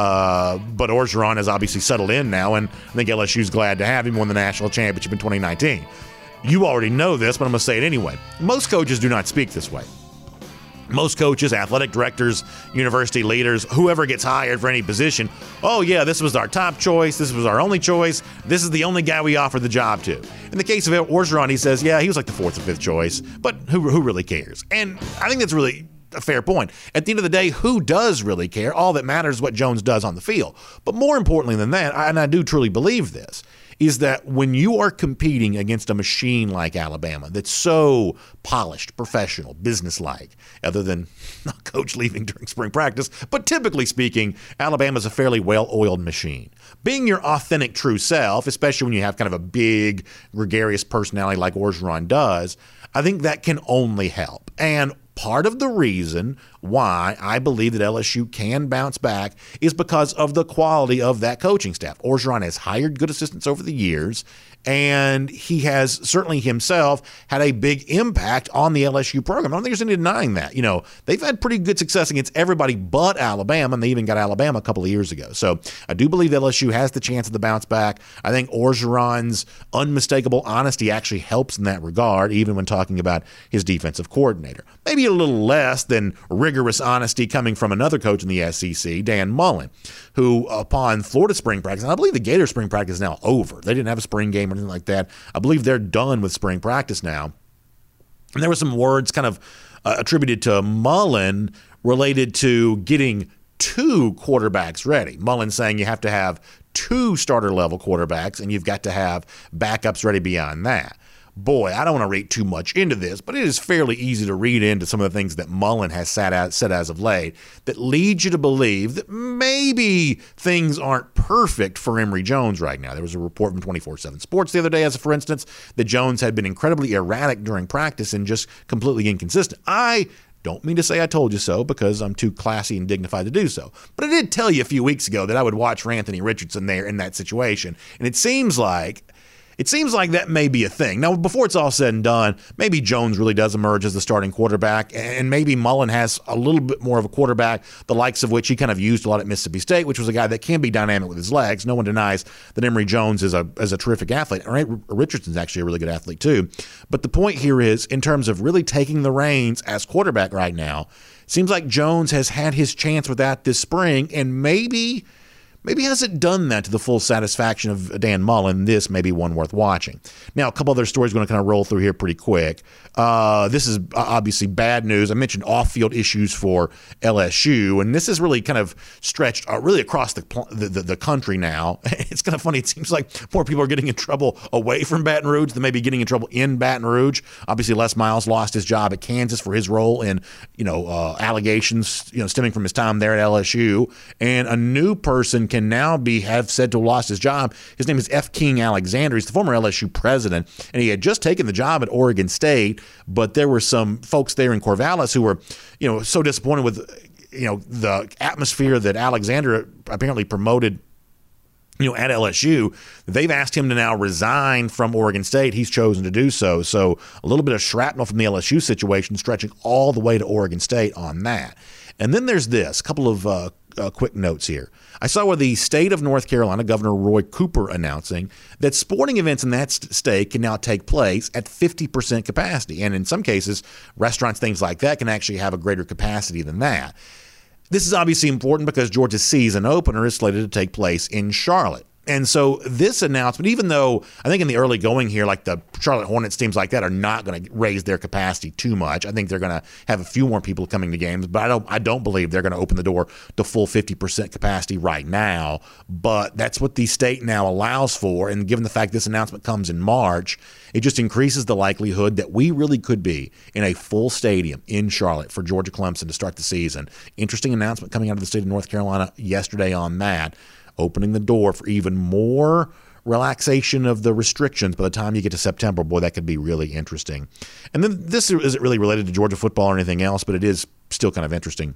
But Orgeron has obviously settled in now, and I think LSU's glad to have him win the national championship in 2019. You already know this, but I'm going to say it anyway. Most coaches do not speak this way. Most coaches, athletic directors, university leaders, whoever gets hired for any position, oh yeah, this was our top choice, this was our only choice, this is the only guy we offered the job to. In the case of Orgeron, he says, yeah, he was like the 4th or 5th choice, but who really cares? And I think that's really a fair point. At the end of the day, who does really care? All that matters is what Jones does on the field. But more importantly than that, and I do truly believe this, is that when you are competing against a machine like Alabama that's so polished, professional, businesslike, other than a coach leaving during spring practice, but typically speaking, Alabama's a fairly well-oiled machine. Being your authentic, true self, especially when you have kind of a big, gregarious personality like Orgeron does, I think that can only help. And part of the reason why I believe that LSU can bounce back is because of the quality of that coaching staff. Orgeron has hired good assistants over the years, and he has certainly himself had a big impact on the LSU program. I don't think there's any denying that. They've had pretty good success against everybody but Alabama, and they even got Alabama a couple of years ago. So I do believe LSU has the chance of the bounce back. I think Orgeron's unmistakable honesty actually helps in that regard, even when talking about his defensive coordinator. Maybe a little less than rigor rigorous honesty coming from another coach in the SEC, Dan Mullen, who upon Florida spring practice, and I believe the Gator spring practice is now over. They didn't have a spring game or anything like that. I believe they're done with spring practice now. And there were some words kind of attributed to Mullen related to getting 2 quarterbacks ready. Mullen saying you have to have 2 starter-level quarterbacks, and you've got to have backups ready beyond that. Boy, I don't want to read too much into this, but it is fairly easy to read into some of the things that Mullen has said as of late that lead you to believe that maybe things aren't perfect for Emory Jones right now. There was a report from 24/7 Sports the other day, for instance, that Jones had been incredibly erratic during practice and just completely inconsistent. I don't mean to say I told you so because I'm too classy and dignified to do so. But I did tell you a few weeks ago that I would watch Anthony Richardson there in that situation, and it seems like that may be a thing. Now, before it's all said and done, maybe Jones really does emerge as the starting quarterback, and maybe Mullen has a little bit more of a quarterback, the likes of which he kind of used a lot at Mississippi State, which was a guy that can be dynamic with his legs. No one denies that Emory Jones is a terrific athlete. Richardson's actually a really good athlete too. But the point here is, in terms of really taking the reins as quarterback right now, it seems like Jones has had his chance with that this spring, and maybe hasn't done that to the full satisfaction of Dan Mullen. This may be one worth watching. Now, a couple other stories we're going to kind of roll through here pretty quick. This is obviously bad news. I mentioned off-field issues for LSU, and this is really kind of stretched really across the country now. It's kind of funny. It seems like more people are getting in trouble away from Baton Rouge than maybe getting in trouble in Baton Rouge. Obviously, Les Miles lost his job at Kansas for his role in allegations stemming from his time there at LSU, and a new person can now have said to have lost his job. His name is F. King Alexander. He's the former LSU president, and he had just taken the job at Oregon State, but there were some folks there in Corvallis who were, so disappointed with, the atmosphere that Alexander apparently promoted at LSU. They've asked him to now resign from Oregon State. He's chosen to do so. So a little bit of shrapnel from the LSU situation stretching all the way to Oregon State on that. And then there's this, a couple of quick notes here. I saw where the state of North Carolina, Governor Roy Cooper, announcing that sporting events in that state can now take place at 50% capacity. And in some cases, restaurants, things like that, can actually have a greater capacity than that. This is obviously important because Georgia's season opener is slated to take place in Charlotte. And so this announcement, even though I think in the early going here, like the Charlotte Hornets, teams like that are not going to raise their capacity too much. I think they're going to have a few more people coming to games, but I don't believe they're going to open the door to full 50% capacity right now. But that's what the state now allows for. And given the fact this announcement comes in March, it just increases the likelihood that we really could be in a full stadium in Charlotte for Georgia Clemson to start the season. Interesting announcement coming out of the state of North Carolina yesterday on that, opening the door for even more relaxation of the restrictions by the time you get to September. Boy, that could be really interesting. And then this isn't really related to Georgia football or anything else, but it is still kind of interesting.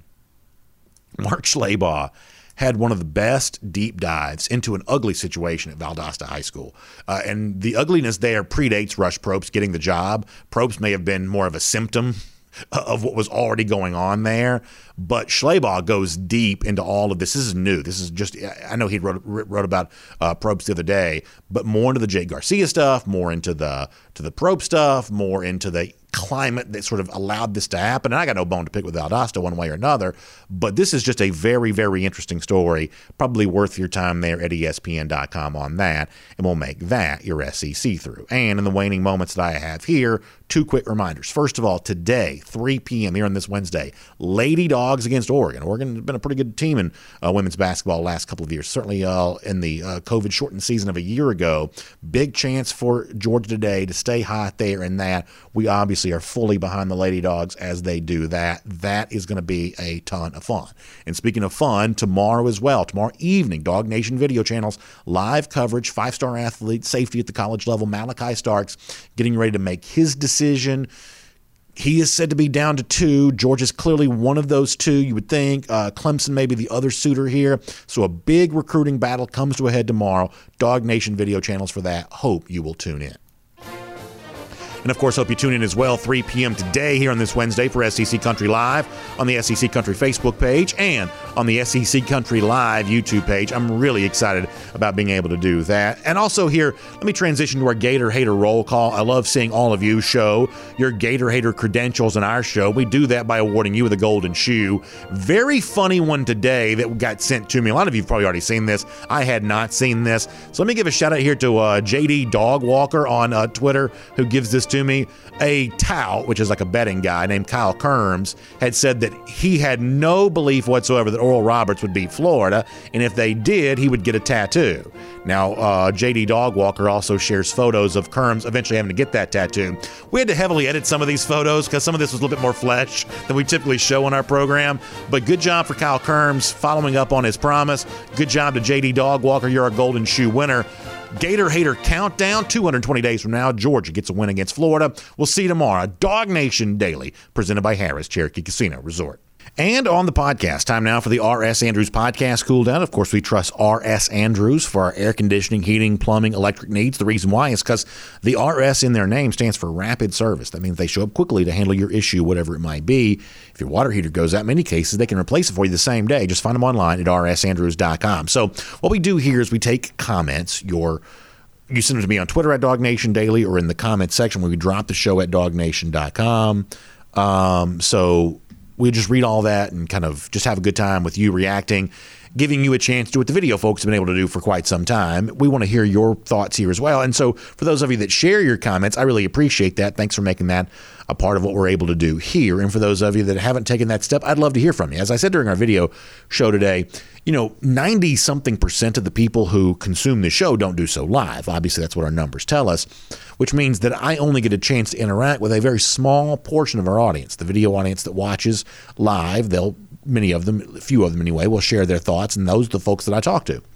Mark Schlabach had one of the best deep dives into an ugly situation at Valdosta High School. And the ugliness there predates Rush Probst getting the job. Probst may have been more of a symptom of what was already going on there. But Schlabach goes deep into all of this. This is new. This is just, I know he wrote about Probst the other day, but more into the Jay Garcia stuff, more into the Probst stuff, more into the climate that sort of allowed this to happen. And I got no bone to pick with Valdosta one way or another, but this is just a very, very interesting story, probably worth your time there at ESPN.com on that, and we'll make that your SEC through. And in the waning moments that I have here, 2 quick reminders. First of all, today, 3 p.m. here on this Wednesday, Lady Dogs against Oregon. Oregon has been a pretty good team in women's basketball the last couple of years, certainly in the COVID-shortened season of a year ago. Big chance for Georgia today to stay hot there in that. We obviously are fully behind the Lady Dogs as they do that. That is going to be a ton of fun. And speaking of fun, tomorrow as well, tomorrow evening, Dog Nation video channels, live coverage, 5-star athlete, safety at the college level, Malachi Starks, getting ready to make his decision. He is said to be down to 2. Georgia's clearly one of those 2, you would think. Clemson may be the other suitor here. So a big recruiting battle comes to a head tomorrow. Dog Nation video channels for that. Hope you will tune in. And, of course, hope you tune in as well 3 p.m. today here on this Wednesday for SEC Country Live on the SEC Country Facebook page and on the SEC Country Live YouTube page. I'm really excited about being able to do that. And also here, let me transition to our Gator Hater roll call. I love seeing all of you show your Gator Hater credentials in our show. We do that by awarding you with a golden shoe. Very funny one today that got sent to me. A lot of you have probably already seen this. I had not seen this. So let me give a shout out here to JD Dog Walker on Twitter, who gives this to me. A tout, which is like a betting guy named Kyle Kerms, had said that he had no belief whatsoever that Oral Roberts would beat Florida, and if they did, he would get a tattoo. Now, JD Dog Walker also shares photos of Kerms eventually having to get that tattoo. We had to heavily edit some of these photos because some of this was a little bit more flesh than we typically show on our program, but good job for Kyle Kerms following up on his promise. Good job to JD Dog Walker. You're a golden shoe winner. Gator Hater Countdown, 220 days from now, Georgia gets a win against Florida. We'll see you tomorrow. Dog Nation Daily, presented by Harrah's Cherokee Casino Resort. And on the podcast, time now for the R.S. Andrews Podcast Cool Down. Of course, we trust R.S. Andrews for our air conditioning, heating, plumbing, electric needs. The reason why is because the R.S. in their name stands for rapid service. That means they show up quickly to handle your issue, whatever it might be. If your water heater goes out, in many cases, they can replace it for you the same day. Just find them online at rsandrews.com. So what we do here is we take comments, you send them to me on Twitter at Dog Nation Daily or in the comments section where we drop the show at dognation.com. So we just read all that and kind of just have a good time with you reacting, giving you a chance to do what the video folks have been able to do for quite some time. We want to hear your thoughts here as well. And so for those of you that share your comments, I really appreciate that. Thanks for making that a part of what we're able to do here. And for those of you that haven't taken that step, I'd love to hear from you. As I said during our video show today, 90-something% of the people who consume the show don't do so live. Obviously, that's what our numbers tell us, which means that I only get a chance to interact with a very small portion of our audience. The video audience that watches live, many of them, a few of them anyway, will share their thoughts, and those are the folks that I talk to.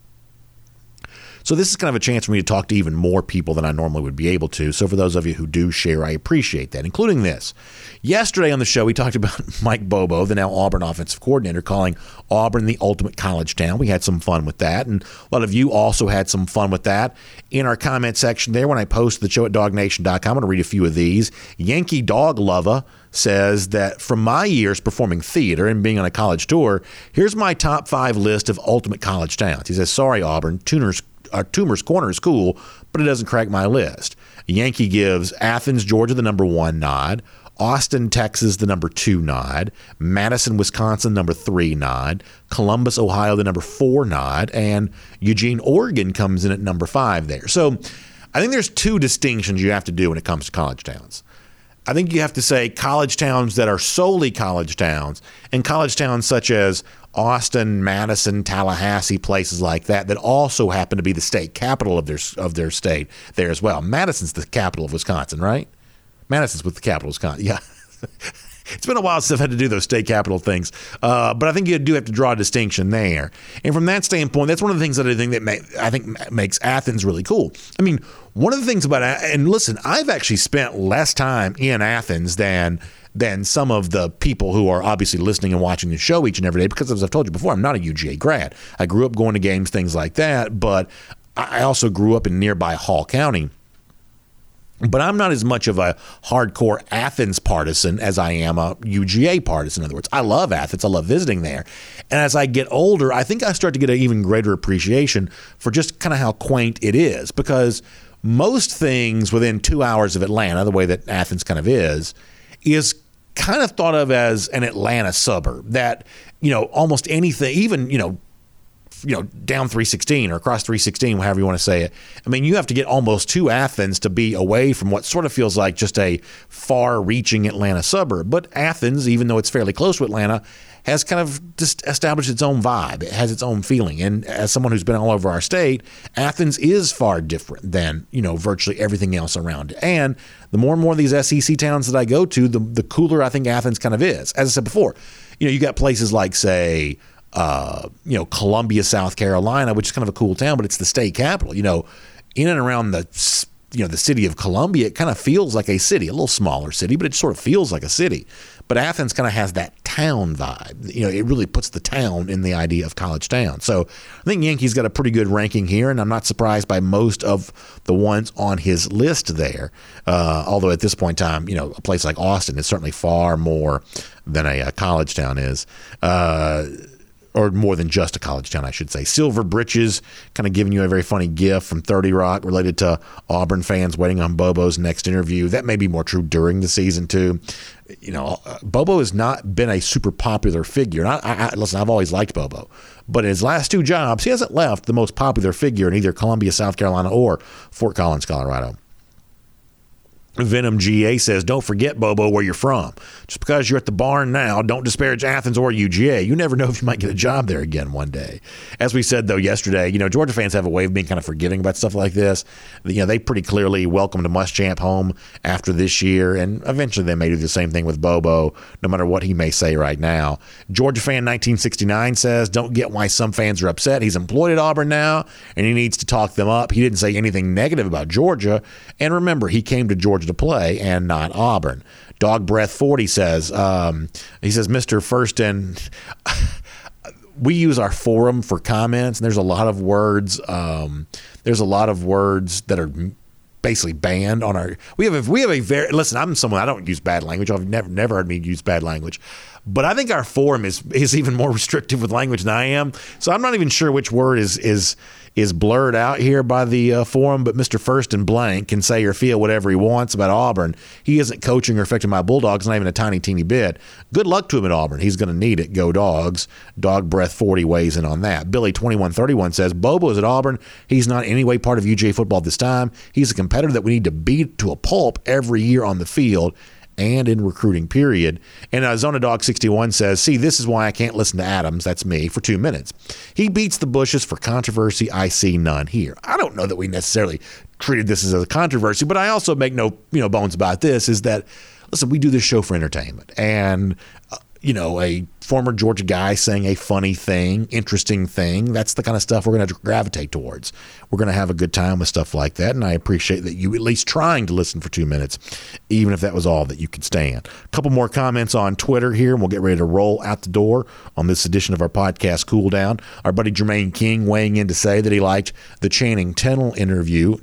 So this is kind of a chance for me to talk to even more people than I normally would be able to. So for those of you who do share, I appreciate that, including this. Yesterday on the show, we talked about Mike Bobo, the now Auburn offensive coordinator, calling Auburn the ultimate college town. We had some fun with that, and a lot of you also had some fun with that. In our comment section there, when I post the show at dognation.com, I'm going to read a few of these. Yankee Dog Lover says that from my years performing theater and being on a college tour, here's my top 5 list of ultimate college towns. He says, sorry, Auburn, Toomer's Corner is cool, but it doesn't crack my list. Yankee gives Athens, Georgia, the number 1 nod. Austin, Texas, the number 2 nod. Madison, Wisconsin, number 3 nod. Columbus, Ohio, the number 4 nod. And Eugene, Oregon comes in at number 5 there. So I think there's 2 distinctions you have to do when it comes to college towns. I think you have to say college towns that are solely college towns and college towns such as Austin, Madison, Tallahassee, places like that also happen to be the state capital of their state there as well. Madison's the capital of Wisconsin, right? Madison's with the capital of Wisconsin. Yeah. It's been a while since I've had to do those state capital things, but I think you do have to draw a distinction there. And from that standpoint, that's one of the things that I think makes Athens really cool. I mean, one of the things about and listen, I've actually spent less time in Athens than some of the people who are obviously listening and watching the show each and every day, because as I've told you before, I'm not a UGA grad. I grew up going to games, things like that, but I also grew up in nearby Hall County. But I'm not as much of a hardcore Athens partisan as I am a UGA partisan. In other words, I love Athens. I love visiting there. And as I get older, I think I start to get an even greater appreciation for just kind of how quaint it is. Because most things within 2 hours of Atlanta, the way that Athens kind of is kind of thought of as an Atlanta suburb. That, almost anything, even, down 316 or across 316, however you want to say it. I mean, you have to get almost to Athens to be away from what sort of feels like just a far-reaching Atlanta suburb. But Athens, even though it's fairly close to Atlanta, has kind of just established its own vibe. It has its own feeling. And as someone who's been all over our state, Athens is far different than, virtually everything else around it. And the more and more of these SEC towns that I go to, the cooler I think Athens kind of is. As I said before, you got places like, say, Columbia, South Carolina, which is kind of a cool town, but it's the state capital. In and around the city of Columbia, it kind of feels like a city, a little smaller city, but it sort of feels like a city. But Athens kind of has that town vibe. It really puts the town in the idea of college town. So I think Yankees got a pretty good ranking here, and I'm not surprised by most of the ones on his list there. Although at this point in time, a place like Austin is certainly far more than a college town is. Or more than just a college town, I should say. Silver Britches kind of giving you a very funny gif from 30 Rock related to Auburn fans waiting on Bobo's next interview. That may be more true during the season, too. Bobo has not been a super popular figure. And listen, I've always liked Bobo. But in his last 2 jobs, he hasn't left the most popular figure in either Columbia, South Carolina, or Fort Collins, Colorado. Venom GA says, don't forget, Bobo, where you're from. Just because you're at the barn now, don't disparage Athens or UGA. You never know if you might get a job there again one day. As we said, though, yesterday, Georgia fans have a way of being kind of forgiving about stuff like this. They pretty clearly welcomed Muschamp home after this year, and eventually they may do the same thing with Bobo, no matter what he may say right now. Georgia fan 1969 says, don't get why some fans are upset. He's employed at Auburn now, and he needs to talk them up. He didn't say anything negative about Georgia. And remember, he came to Georgia to play and not Auburn. Dog Breath 40 says, he says, Mr. Firsten, we use our forum for comments, and there's a lot of words. There's a lot of words that are basically banned on our. We have a very listen. I'm someone, I don't use bad language. I've never heard me use bad language. But I think our forum is even more restrictive with language than I am. So I'm not even sure which word is blurred out here by the forum. But Mr. First and Blank can say or feel whatever he wants about Auburn. He isn't coaching or affecting my Bulldogs, not even a tiny, teeny bit. Good luck to him at Auburn. He's going to need it. Go Dogs. Dog Breath 40 weighs in on that. Billy 2131 says, Bobo's at Auburn. He's not in any way part of UGA football this time. He's a competitor that we need to beat to a pulp every year on the field and in recruiting, period. And Zona Dog 61 says, see, this is why I can't listen to Adams, that's me, for 2 minutes. He beats the bushes for controversy. I see none here. I don't know that we necessarily treated this as a controversy, but I also make no bones about this, is that, listen, we do this show for entertainment. And, a former Georgia guy saying a funny thing, interesting thing, that's the kind of stuff we're going to gravitate towards. We're going to have a good time with stuff like that, and I appreciate that you at least trying to listen for 2 minutes, even if that was all that you could stand. A couple more comments on Twitter here, and we'll get ready to roll out the door on this edition of our podcast, Cool Down. Our buddy Jermaine King weighing in to say that he liked the Channing Tindall interview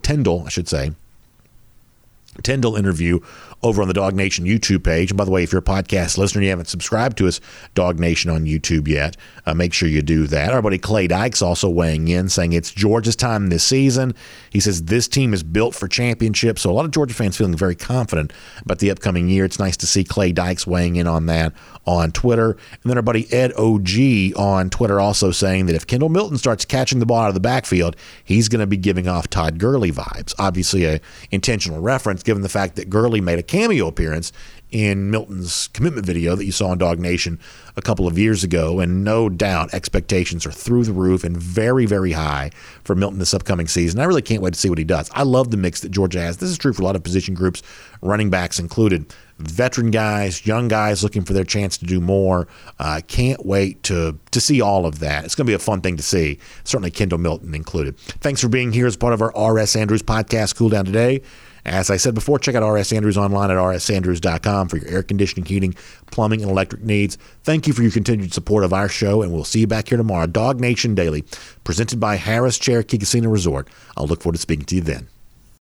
over on the Dog Nation YouTube page. And by the way, if you're a podcast listener and you haven't subscribed to us, Dog Nation on YouTube yet, make sure you do that. Our buddy Clay Dykes also weighing in, saying it's Georgia's time this season. He says this team is built for championships. So a lot of Georgia fans feeling very confident about the upcoming year. It's nice to see Clay Dykes weighing in on that on Twitter. And then our buddy Ed OG on Twitter also saying that if Kendall Milton starts catching the ball out of the backfield, he's going to be giving off Todd Gurley vibes. Obviously a intentional reference given the fact that Gurley made a cameo appearance in Milton's commitment video that you saw on Dog Nation a couple of years ago, and no doubt expectations are through the roof and very, very high for Milton this upcoming season. I really can't wait to see what he does. I love the mix that Georgia has. This is true for a lot of position groups, running backs included. Veteran guys, young guys looking for their chance to do more. Can't wait to see all of that. It's going to be a fun thing to see, certainly Kendall Milton included. Thanks for being here as part of our R.S. Andrews podcast, Cool Down today. As I said before, check out R.S. Andrews online at rsandrews.com for your air conditioning, heating, plumbing, and electric needs. Thank you for your continued support of our show, and we'll see you back here tomorrow. Dog Nation Daily, presented by Harris Cherokee Casino Resort. I'll look forward to speaking to you then.